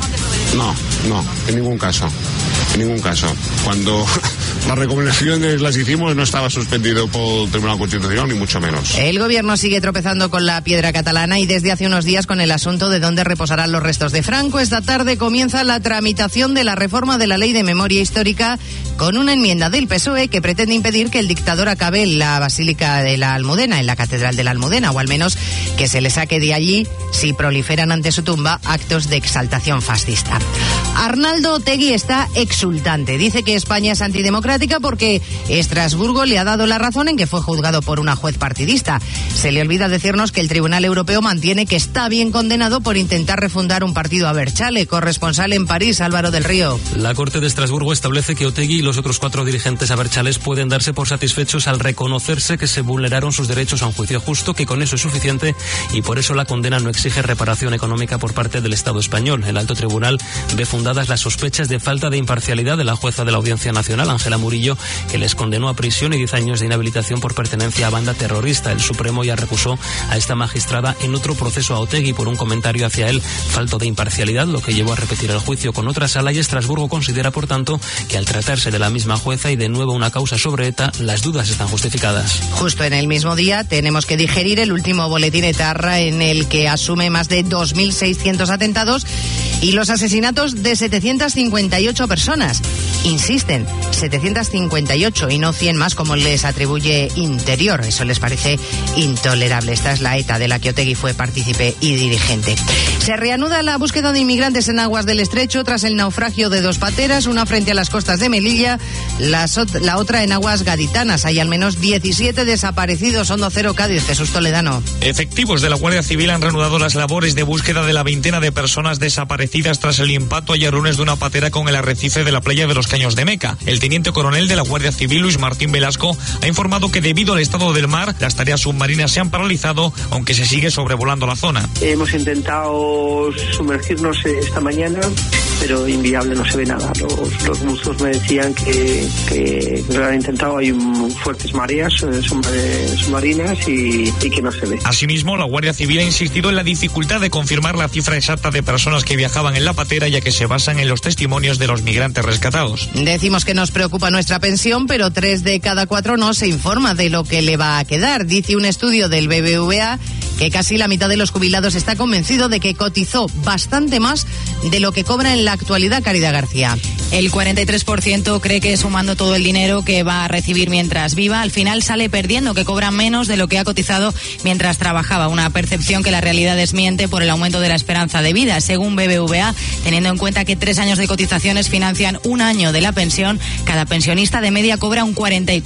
en ningún caso. Cuando las recomendaciones las hicimos no estaba suspendido por el Tribunal Constitucional, ni mucho menos. El gobierno sigue tropezando con la piedra catalana y desde hace unos días con el asunto de dónde reposarán los restos de Franco. Esta tarde comienza la tramitación de la reforma de la Ley de Memoria Histórica con una enmienda del PSOE que pretende impedir que el dictador acabe en la Basílica de la Almudena, en la Catedral de la Almudena, o al menos que se le saque de allí si proliferan ante su tumba actos de exaltación fascista. Arnaldo Otegi está exultante. Dice que España es antidemocrática porque Estrasburgo le ha dado la razón en que fue juzgado por una juez partidista. Se le olvida decirnos que el Tribunal Europeo mantiene que está bien condenado por intentar refundar un partido Abertzale. Corresponsal en París, Álvaro del Río. La Corte de Estrasburgo establece que Otegi y los otros 4 dirigentes abertzales pueden darse por satisfechos al reconocerse que se vulneraron sus derechos a un juicio justo, que con eso es suficiente y por eso la condena no exige reparación económica por parte del Estado español. El alto tribunal ve fundadas las sospechas de falta de imparcialidad de la jueza de la Audiencia Nacional, Ángela Murillo, que les condenó a prisión y 10 años de inhabilitación por pertenencia a banda terrorista. El Supremo ya recusó a esta magistrada en otro proceso a Otegi por un comentario hacia él falto de imparcialidad, lo que llevó a repetir el juicio con otra sala, y Estrasburgo considera, por tanto, que al tratarse de la misma jueza y de nuevo una causa sobre ETA, las dudas están justificadas. Justo en el mismo día tenemos que digerir el último boletín etarra, en el que asume más de 2.600 atentados y los asesinatos de 758 personas. Insisten, 758 y no 100 más como les atribuye Interior. Eso les parece intolerable. Esta es la ETA de la que Otegi fue partícipe y dirigente. Se reanuda la búsqueda de inmigrantes en aguas del Estrecho tras el naufragio de 2 pateras, una frente a las costas de Melilla, la otra en aguas gaditanas. Hay al menos 17 desaparecidos. Onda Cero, Cádiz, Jesús Toledano. Efectivos de la Guardia Civil han reanudado las labores de búsqueda de la veintena de personas desaparecidas tras el impacto ayer lunes de una patera con el arrecife de la playa de los Caños de Meca. El teniente coronel de la Guardia Civil, Luis Martín Velasco, ha informado que debido al estado del mar, las tareas submarinas se han paralizado, aunque se sigue sobrevolando la zona. Hemos intentado sumergirnos esta mañana, pero inviable, no se ve nada. Los buzos me decían que lo han intentado, hay fuertes mareas submarinas y que no se ve. Asimismo, la Guardia Civil ha insistido en la dificultad de confirmar la cifra exacta de personas que viajaban en la patera, ya que se basan en los testimonios de los migrantes rescatados. Decimos que nos preocupa nuestra pensión, pero 3 de cada 4 no se informa de lo que le va a quedar. Dice un estudio del BBVA que casi la mitad de los jubilados está convencido de que cotizó bastante más de lo que cobra en la actualidad. Caridad García. El 43% cree que sumando todo el dinero que va a recibir mientras viva, al final sale perdiendo, que cobra menos de lo que ha cotizado mientras trabajaba. Una percepción que la realidad desmiente por el aumento de la esperanza de vida. Según BBVA, teniendo en cuenta que 3 años de cotizaciones financian un año de la pensión, cada pensionista de media cobra un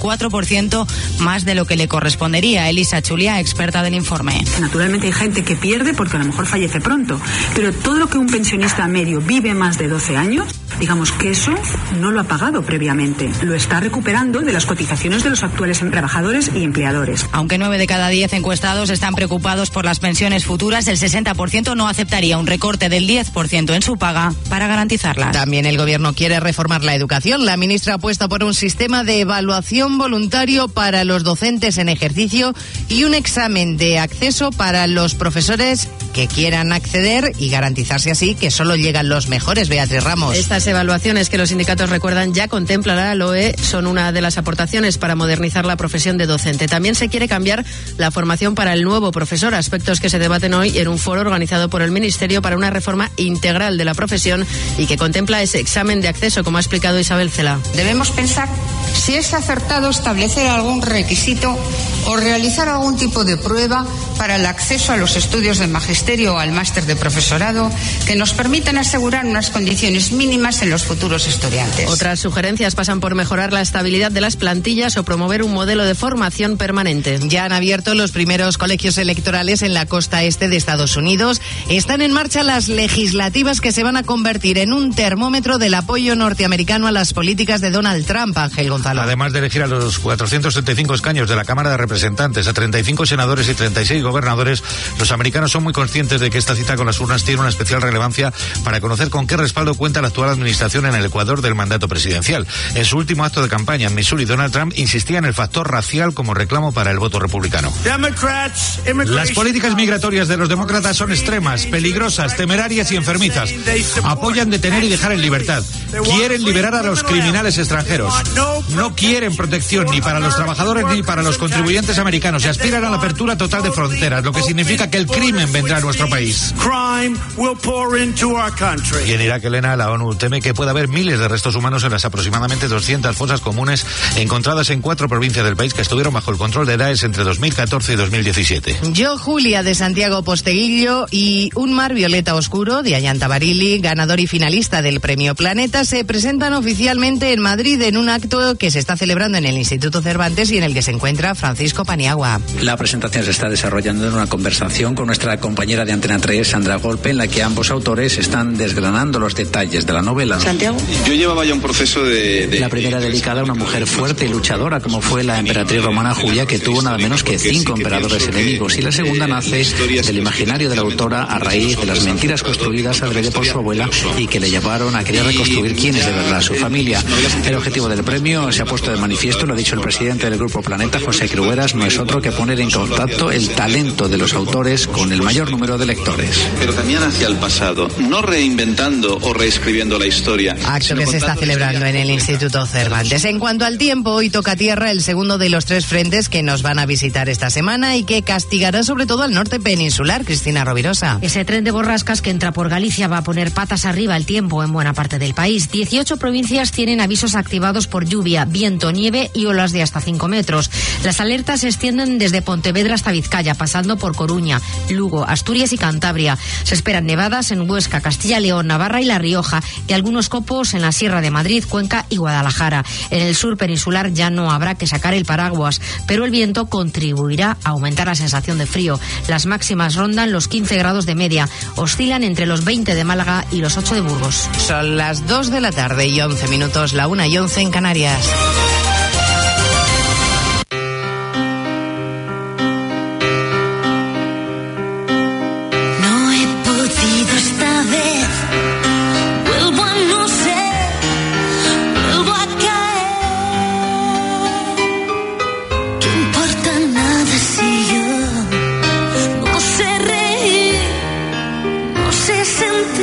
44% más de lo que le correspondería. Elisa Chulia, experta del informe. Naturalmente hay gente que pierde porque a lo mejor fallece pronto, pero todo lo que un pensionista medio vive más de 12 años, digamos que eso no lo ha pagado previamente, lo está recuperando de las cotizaciones de los actuales trabajadores y empleadores. Aunque 9 de cada 10 encuestados están preocupados por las pensiones futuras, el 60% no aceptaría un recorte del 10% en su paga para garantizarlas. También el Gobierno quiere reformar la educación. La ministra apuesta por un sistema de evaluación voluntario para los docentes en ejercicio y un examen de acceso para los profesores que quieran acceder y garantizarse así que solo llegan los mejores. Beatriz Ramos. Estas evaluaciones que los sindicatos recuerdan ya contempla la LOE son una de las aportaciones para modernizar la profesión de docente. También se quiere cambiar la formación para el nuevo profesor, aspectos que se debaten hoy en un foro organizado por el Ministerio para una reforma integral de la profesión y que contempla ese examen de acceso, como ha explicado Isabel Cela. Debemos pensar si es acertado establecer algún requisito o realizar algún tipo de prueba para el acceso a los estudios de magisterio o al máster de profesorado que nos permitan asegurar unas condiciones mínimas en los futuros estudiantes. Otras sugerencias pasan por mejorar la estabilidad de las plantillas o promover un modelo de formación permanente. Ya han abierto los primeros colegios electorales en la costa este de Estados Unidos. Están en marcha las legislativas que se van a convertir en un termómetro del apoyo norteamericano a las políticas de Donald Trump, Ángel Gonzalo. Además de elegir a los 475 escaños de la Cámara de Representantes, a 35 senadores y 36 gobernadores, los americanos son muy conscientes de que esta cita con las urnas tiene una especial relevancia para conocer con qué respaldo cuenta la actual administración en el Ecuador del mandato presidencial. En su último acto de campaña en Missouri, Donald Trump insistía en el factor racial como reclamo para el voto republicano. Las políticas migratorias de los demócratas son extremas, peligrosas, temerarias y enfermizas. Apoyan detener y dejar en libertad. Quieren liberar a los criminales extranjeros. No quieren protección ni para los trabajadores ni para los contribuyentes americanos y aspiran a la apertura total de fronteras, lo que significa que el crimen vendrá a nuestro país. Y en Irak, Elena, la ONU teme que pueda haber miles de restos humanos en las aproximadamente 200 fosas comunes encontradas en 4 provincias del país que estuvieron bajo el control de Daesh entre 2014 y 2017. Yo, Julia, de Santiago Posteguillo, y Un mar violeta oscuro, de Ayanta Barili, ganador y finalista del Premio Planeta, se presentan oficialmente en Madrid en un acto que se está celebrando en el Instituto Cervantes y en el que se encuentra Francisco Paniagua. La presentación se está desarrollando en una conversación con nuestra compañera de Antena 3, Sandra Golpe, en la que ambos autores están desgranando los detalles de la novela. Santiago. Yo llevaba ya un proceso de... La primera dedicada a una mujer fuerte y luchadora como fue la emperatriz romana Julia, que tuvo nada menos que 5 emperadores enemigos, y la segunda nace del imaginario de la autora a raíz de las mentiras construidas adrede por su abuela y que le llevaron a querer reconstruir quién es de verdad su familia. El objetivo del premio se ha puesto de manifiesto, lo ha dicho el presidente del Grupo Planeta, José Crueras, no es otro que poner en contacto el talento de los autores con el mayor número de lectores. Pero también hacia el pasado, no reinventando o reescribiendo la historia. Acto que se está celebrando en el Instituto Cervantes. En cuanto al tiempo, hoy toca tierra el segundo de los 3 frentes que nos van a visitar esta semana y que castigará sobre todo al norte peninsular. Cristina Rovirosa. Ese tren de borrascas que entra por Galicia va a poner patas arriba el tiempo en buena parte del país. 18 provincias tienen avisos activados por lluvia, viento, nieve y olas de hasta 5 metros. Las alertas se extienden desde Pontevedra hasta Vizcaya, pasando por Coruña, Lugo, Asturias y Cantabria. Se esperan nevadas en Huesca, Castilla, León, Navarra y La Rioja y algunos copos en la Sierra de Madrid, Cuenca y Guadalajara. En el sur peninsular ya no habrá que sacar el paraguas, pero el viento contribuirá a aumentar la sensación de frío. Las máximas rondan los 15 grados de media, oscilan entre los 20 de Málaga y los 8 de Burgos. Son las 2 de la tarde y 11 minutos, la 1:11 en Canarias.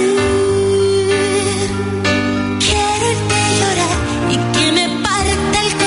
Quiero irte a llorar y que me parte el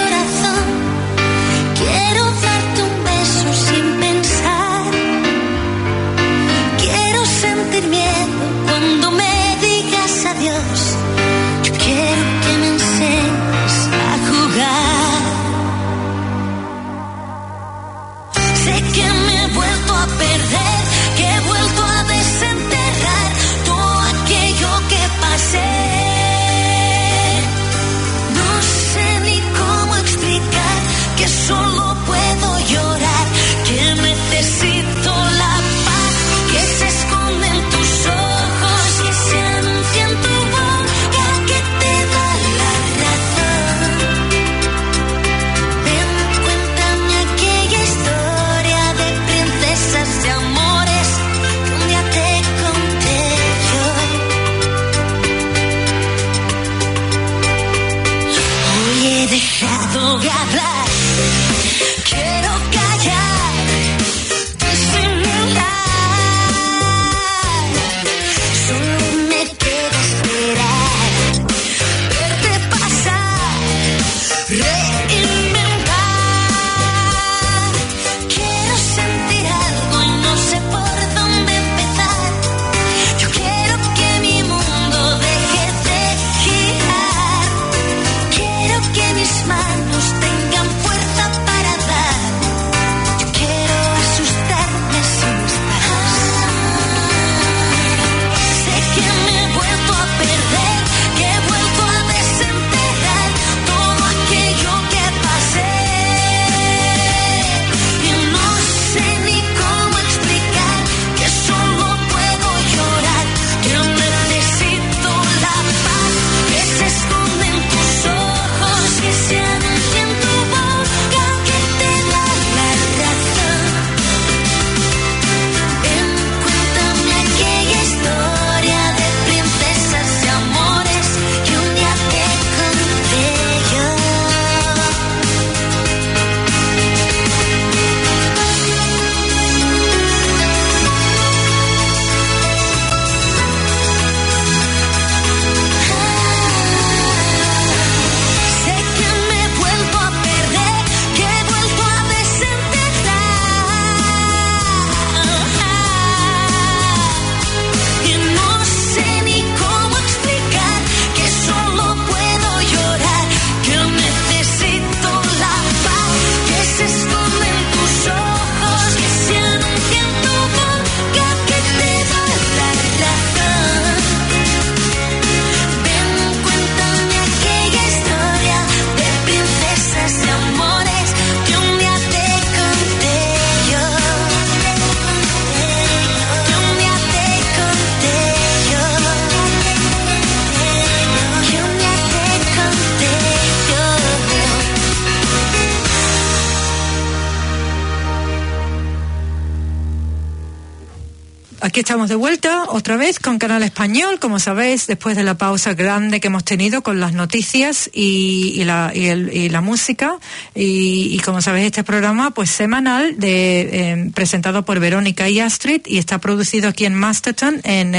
aquí estamos de vuelta otra vez con Canal Español, como sabéis, después de la pausa grande que hemos tenido con las noticias y la música. Y como sabéis, este programa pues semanal presentado por Verónica y Astrid, y está producido aquí en Masterton,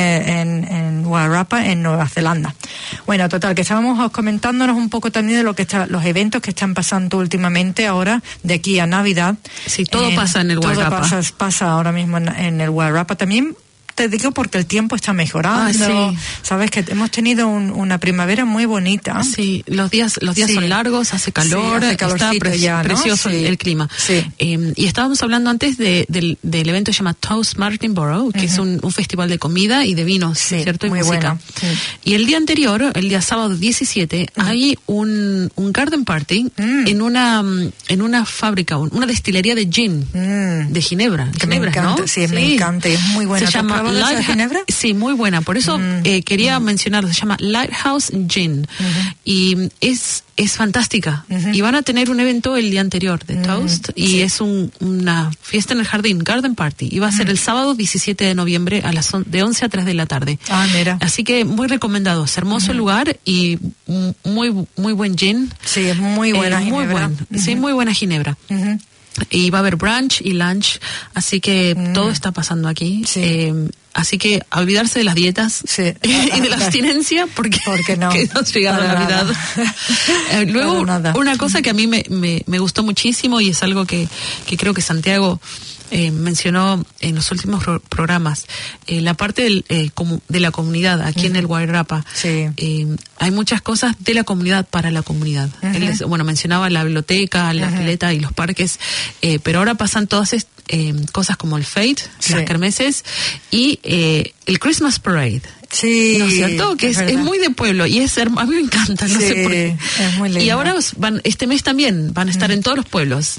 en Wairarapa, en Nueva Zelanda. Bueno, total, que estábamos comentándonos un poco también de los eventos que están pasando últimamente ahora, de aquí a Navidad. Sí, todo pasa en el Wairarapa. Todo pasa ahora mismo en el Wairarapa también. Te digo porque el tiempo está mejorando. Sí. Sabes que hemos tenido una primavera muy bonita. Sí, los días son largos, hace calor, está precioso el clima. Sí. Y estábamos hablando antes del evento que se llama Toast Martinborough, que es un festival de comida y de vinos, ¿cierto? Y muy música. Bueno. Y el día anterior, el día sábado 17, hay un garden party en una fábrica, una destilería de gin, de Ginebra. Que me encanta, ¿no? Sí, me encanta, es muy buena. Se llama Ginebra? Sí, muy buena. Por eso quería mencionarlo. Se llama Lighthouse Gin. Y es fantástica. Y van a tener un evento el día anterior de Toast. Y es una fiesta en el jardín, Garden Party. Y va a ser el sábado 17 de noviembre de 11 a 3 de la tarde. Ah, mira. Así que muy recomendado. Es hermoso el lugar y muy buen gin. Sí, es muy buena ginebra. Sí, muy buena ginebra. Y va a haber brunch y lunch, así que todo está pasando aquí. Sí. Así que a olvidarse de las dietas y de la abstinencia, porque no ha llegado la Navidad. Luego, una cosa que a mí me gustó muchísimo, y es algo que creo que Santiago mencionó en los últimos programas, la parte de la comunidad aquí en el Wairarapa. Hay muchas cosas de la comunidad para la comunidad. Él mencionaba la biblioteca, la pileta y los parques, pero ahora pasan todas cosas como el Fete, las kermeses y el Christmas Parade. Sí, ¿no es cierto? Que es muy de pueblo y a mí me encanta, no sé por qué. Es muy lindo. Y ahora este mes también van a estar en todos los pueblos,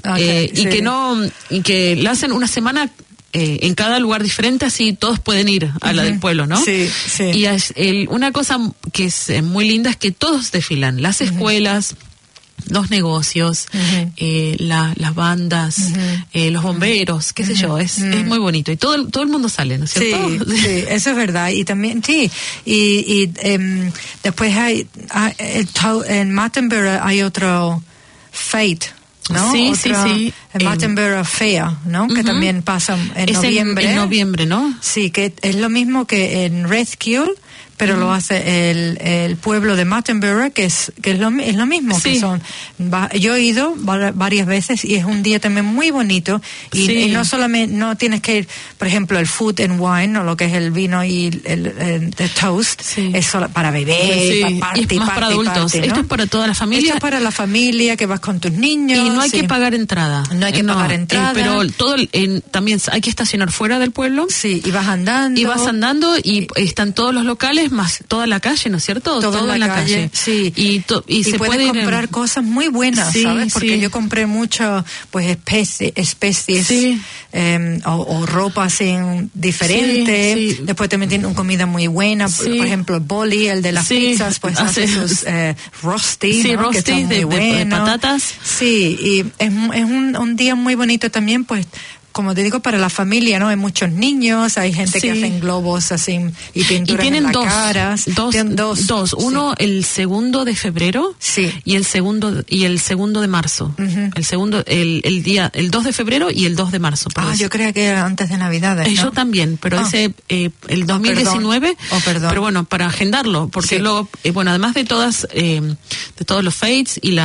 y que la hacen una semana en cada lugar diferente, así todos pueden ir a la del pueblo, ¿no? Sí. Y una cosa que es muy linda es que todos desfilan, las escuelas, los negocios, las bandas, los bomberos, qué sé yo, es muy bonito y todo el mundo sale, ¿no es cierto? Sí, eso es verdad. Y también y después hay en Martinborough hay otro Fete, ¿no? Sí. El Martinborough Fair, ¿no? Que también pasa en noviembre. En noviembre, ¿no? Sí, que es lo mismo que en Redskill, pero lo hace el pueblo de Martinborough, que es lo mismo. Sí. Yo he ido varias veces y es un día también muy bonito, y no solamente, no tienes que ir, por ejemplo, el food and wine, o lo que es el vino y el toast, es solo para beber, para party, y es más para adultos. Party, ¿no? Esto es para toda la familia. Esto es para la familia, que vas con tus niños. Y no hay que pagar entrada. No hay que pagar entrada. Pero también hay que estacionar fuera del pueblo. Sí, y vas andando. Y están todos los locales, más toda la calle, ¿no es cierto? Todo en la calle. Sí. Y se puedes comprar cosas muy buenas, ¿sabes? Porque yo compré mucho, pues, especies, o ropa así diferente. Después también tienen comida muy buena. Por ejemplo, Bolly, el de las pizzas, pues hace sus rosti, ¿no? Rosti de patatas. Sí, y es un día muy bonito también, pues, como te digo, para la familia, ¿no? Hay muchos niños, hay gente que hacen globos así y pinturas en la cara. Tienen dos. Uno el 2 de febrero y el segundo de marzo. El segundo, el 2 de febrero y el 2 de marzo. Yo creía que era antes de Navidades, ¿no? Yo también, pero ese el 2019. Perdón. Pero bueno, para agendarlo, porque luego, además de todos los fates y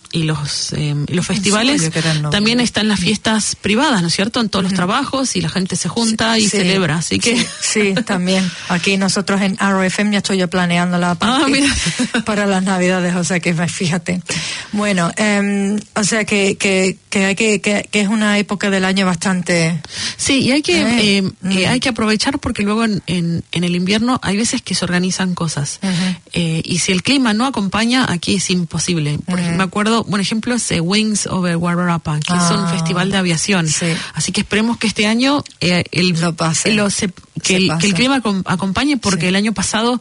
los festivales, también están las fiestas privadas, ¿no es cierto? En todos los trabajos, y la gente se junta y celebra, así que... Sí, también. Aquí nosotros en RFM ya estoy yo planeando la parte para las Navidades, o sea que fíjate. Bueno, o sea que es una época del año bastante... Sí, y hay que aprovechar, porque luego en el invierno hay veces que se organizan cosas. Y si el clima no acompaña, aquí es imposible. Porque me acuerdo, un ejemplo es Wings Over Wairarapa, que es un festival de aviación. Así que esperemos que este año que el clima acompañe, porque el año pasado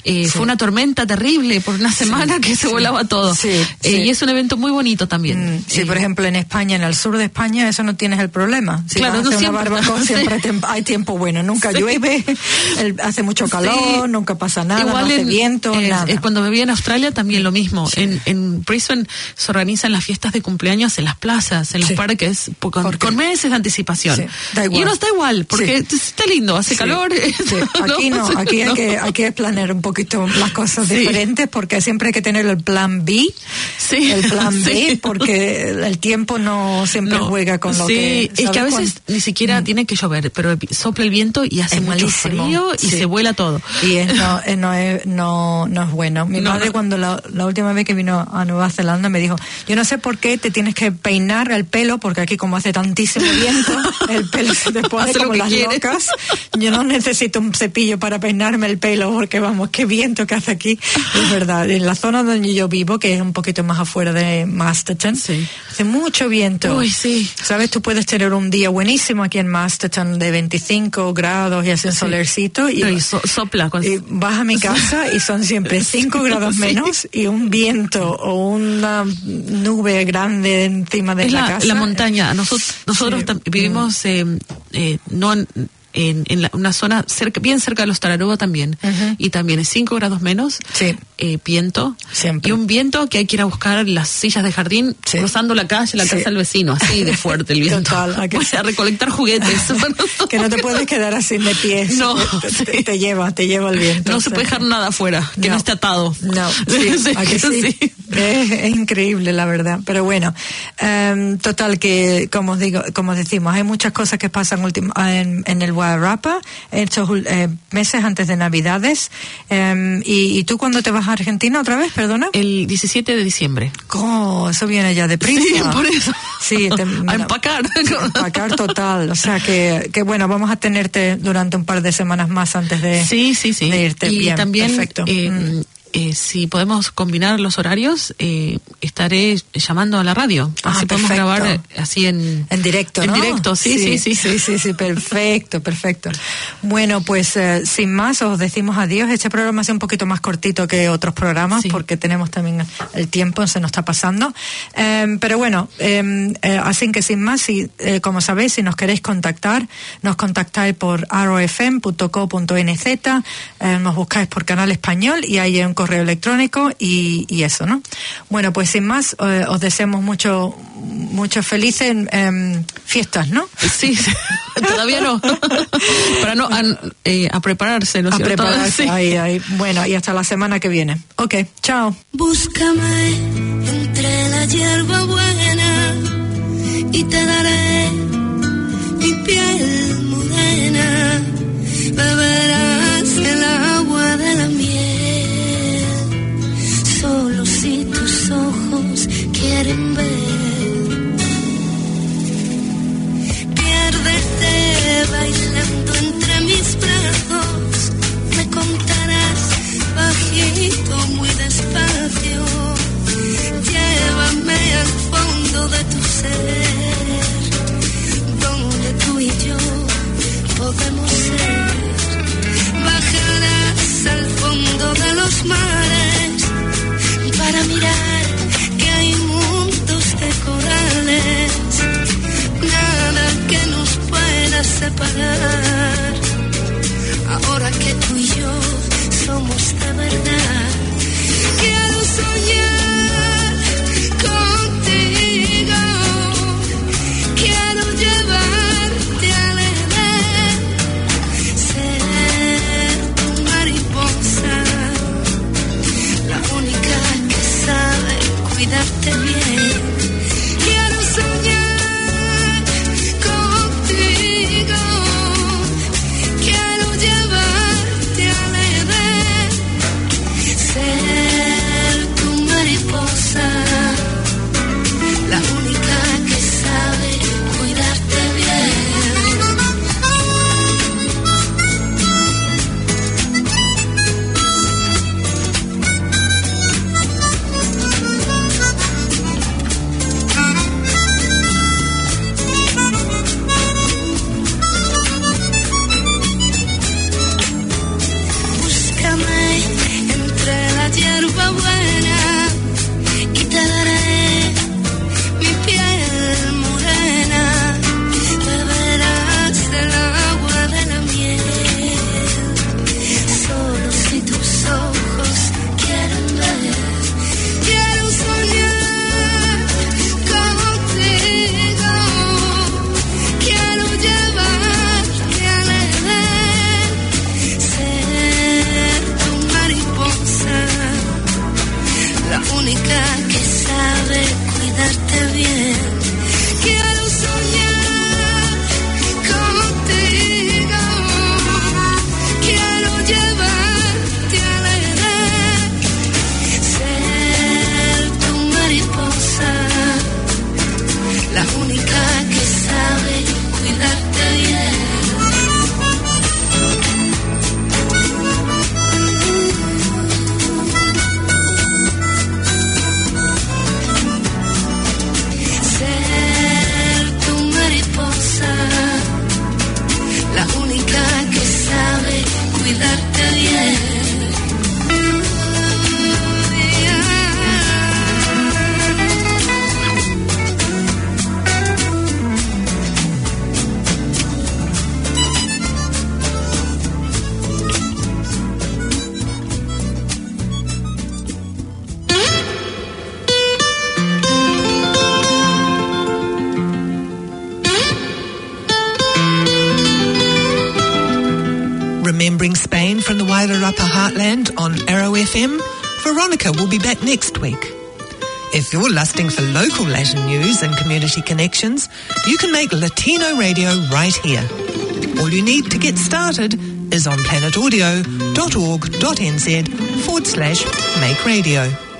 Fue una tormenta terrible por una semana que se volaba todo. Y es un evento muy bonito también. Sí, por ejemplo, en España, en el sur de España, eso no tienes el problema. Si claro, vas a hacer una barbacoa, siempre hay tiempo bueno. Nunca llueve, hace mucho calor, nunca pasa nada, igual no hace viento, nada. Cuando me vi en Australia también lo mismo. En Brisbane se organizan las fiestas de cumpleaños en las plazas, en los parques, con meses de anticipación. Da igual. Y nos da igual, porque está lindo, hace calor. Aquí no, aquí hay que planear un poquito las cosas diferentes, porque siempre hay que tener el plan B, el plan B, porque el tiempo no siempre juega con lo que... Sí, es que a veces ni siquiera tiene que llover, pero sopla el viento y hace mucho frío y se vuela todo. Y no es bueno. Mi madre cuando la última vez que vino a Nueva Zelanda me dijo, yo no sé por qué te tienes que peinar el pelo, porque aquí como hace tantísimo viento, el pelo se te pone como las locas. Yo no necesito un cepillo para peinarme el pelo, porque vamos, qué viento que hace aquí. Es verdad, en la zona donde yo vivo, que es un poquito más afuera de Masterton, hace mucho viento. Uy, sí. ¿Sabes? Tú puedes tener un día buenísimo aquí en Masterton de 25 grados y hace un solercito y sopla. Y vas a mi casa y son siempre 5 grados menos y un viento o una nube grande encima de la casa. La montaña. Nosotros vivimos no en una zona bien cerca de los Tararuba también, y también es 5 grados menos, viento, siempre. Y un viento que hay que ir a buscar las sillas de jardín cruzando la calle, la casa del vecino, así de fuerte el viento. Total, a recolectar juguetes. Que no te puedes quedar así de pie. No, te lleva el viento. No se puede dejar nada afuera, que no esté atado. No, sí. Es increíble, la verdad. Pero bueno, total que, como decimos, hay muchas cosas que pasan en el Wairarapa estos meses antes de Navidades. ¿Y tú cuándo te vas a Argentina otra vez, perdona? El 17 de diciembre. Eso viene ya deprisa. Sí, por eso. Sí, a empacar. Empacar total. O sea que bueno, vamos a tenerte durante un par de semanas más antes de irte. Y bien, también, perfecto. Si podemos combinar los horarios, estaré llamando a la radio. Así podemos grabar así en directo, ¿no? En directo, sí. Perfecto. Bueno, pues sin más, os decimos adiós. Este programa es un poquito más cortito que otros programas porque tenemos también el tiempo, se nos está pasando. Pero bueno, así que sin más, como sabéis, si nos queréis contactar, nos contactáis por arrowfm.co.nz, nos buscáis por Canal Español y hay un correo electrónico y eso, ¿no? Bueno, pues sin más, os deseamos mucho felices fiestas, ¿no? Sí, todavía no. Para no a prepararse, ¿no? A prepararse, ahí. Bueno, y hasta la semana que viene. Ok, chao. Búscame entre la hierba buena y te daré mi piel morena. Beberás el agua de la miel, solo si tus ojos quieren ver. Piérdete bailando entre mis brazos, me contarás bajito, muy despacio. Llévame al fondo de tu ser, donde tú y yo podemos ser. Bajarás al fondo de los mares para mirar que hay mundos de corales, nada que nos pueda separar. Ahora que tú y yo somos de verdad, quiero soñar contigo, quiero llevarte al Edén, ser tu mariposa, la única que sabe cuidarte bien. Quiero soñar contigo, quiero llevarte al Edén, ser tu mariposa. Remembering Spain from the Wairarapa heartland on Arrow FM, Veronica will be back next week. If you're lusting for local Latin news and community connections, you can make Latino radio right here. All you need to get started is on planetaudio.org.nz/make radio.